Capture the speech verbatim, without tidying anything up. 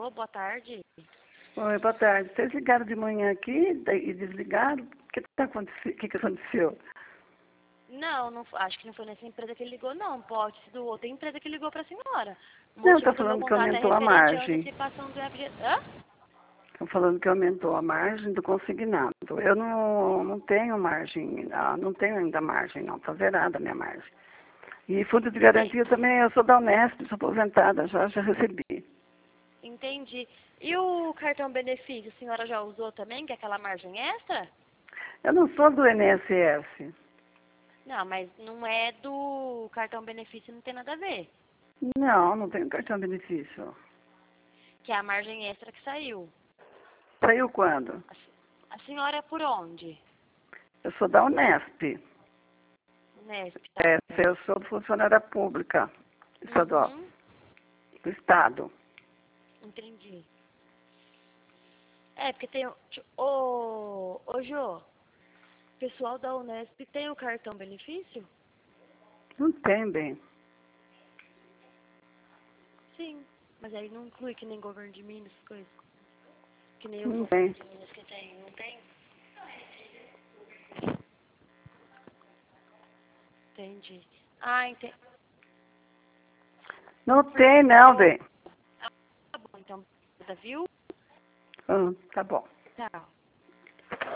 Alô, boa tarde. Oi, boa tarde. Vocês ligaram de manhã aqui daí- e desligaram? O que, tá aconteci- que, que aconteceu? Não, não, acho que não foi nessa empresa que ele ligou, não. Pode ser do outra empresa que ligou para a senhora. O Não, motivo está do meu falando que contato é aumentou a referente à margem. antecipação do F G... Hã? Estão falando que aumentou a margem do consignado. Eu não, não tenho margem, ah, não tenho ainda margem, não. Está zerada a minha margem. E fundo de garantia também, eu sou da Unesp, sou aposentada, já, já recebi. Entendi. E o cartão benefício, a senhora já usou também, que é aquela margem extra? Eu não sou do I N S S. Não, mas não é do cartão benefício, não tem nada a ver. Não, não tenho cartão benefício. Que é a margem extra que saiu. Saiu quando? A, se- a senhora é por onde? Eu sou da Unesp. Nesp, É, tá? eu sou funcionária pública estadual, Uhum, do Estado. entendi. É, porque tem o... Ô, ô Jô, o pessoal da Unesp tem o cartão benefício? Não tem, bem. Sim, mas aí não inclui que nem governo de Minas, coisas. Que nem o Não governo tem. de Minas que tem, não tem? Entendi. Ah, entendi. Não tem, não, bem. Tá bom, então, viu? Ah, tá bom. Tchau.